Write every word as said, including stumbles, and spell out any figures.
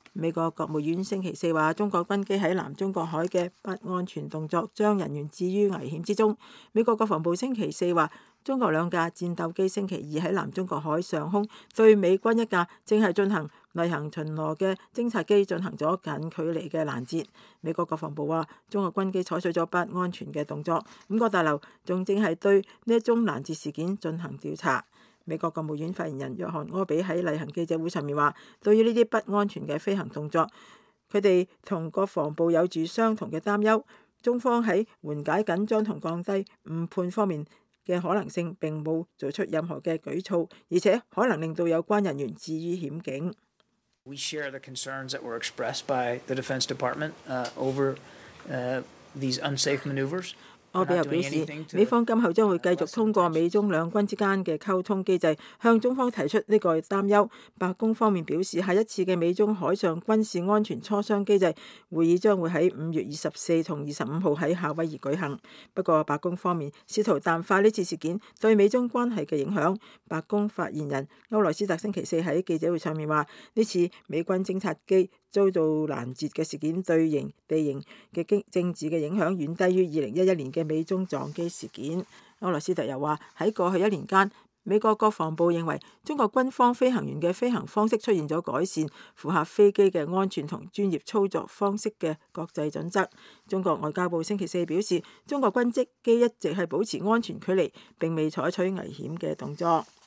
美國國務院星期四話，中國軍機喺南中國海嘅不安全動作將人員置於危險之中。美國國防部星期四話，中國兩架戰鬥機星期二喺南中國海上空對美軍一架正係進行例行巡邏嘅偵察機進行咗近距離嘅攔截。美國國防部話，中國軍機採取咗不安全嘅動作，五角大樓仲正係對呢一宗攔截事件進行調查。美國國務院發言人約翰柯比喺例行記者會上面話，對於呢啲不安全嘅飛行動作，佢哋同國防部有住相同嘅擔憂。中方喺緩解緊張同降低誤判方面嘅可能性並冇做出任何嘅舉措，而且可能令到有關人員置於險境。 We share the concerns that were expressed by the Defense Department uh, over uh, these unsafe maneuvers. 柯比又表示，美方今後將會繼續通過美中兩軍之間嘅溝通機制，向中方提出呢個擔憂。白宮方面表示，下一次嘅美中海上軍事安全磋商機制會議將會喺五月二十四同二十五號喺夏威夷舉行。不過，白宮方面試圖淡化呢次事件對美中關係嘅影響。白宮發言人歐萊斯特星期四喺記者會上面話，呢次美軍偵察機遭到攔截嘅事件對形地形嘅經政治嘅影響遠低於二零一一年嘅美中撞機事件。歐萊斯特又話，喺過去一年間，美國國防部認為中國軍方飛行員嘅飛行方式出現咗改善，符合飛機嘅安全同專業操作方式嘅國際準則。中國外交部星期四表示，中國軍機一直係保持安全距離，並未採取危險嘅動作。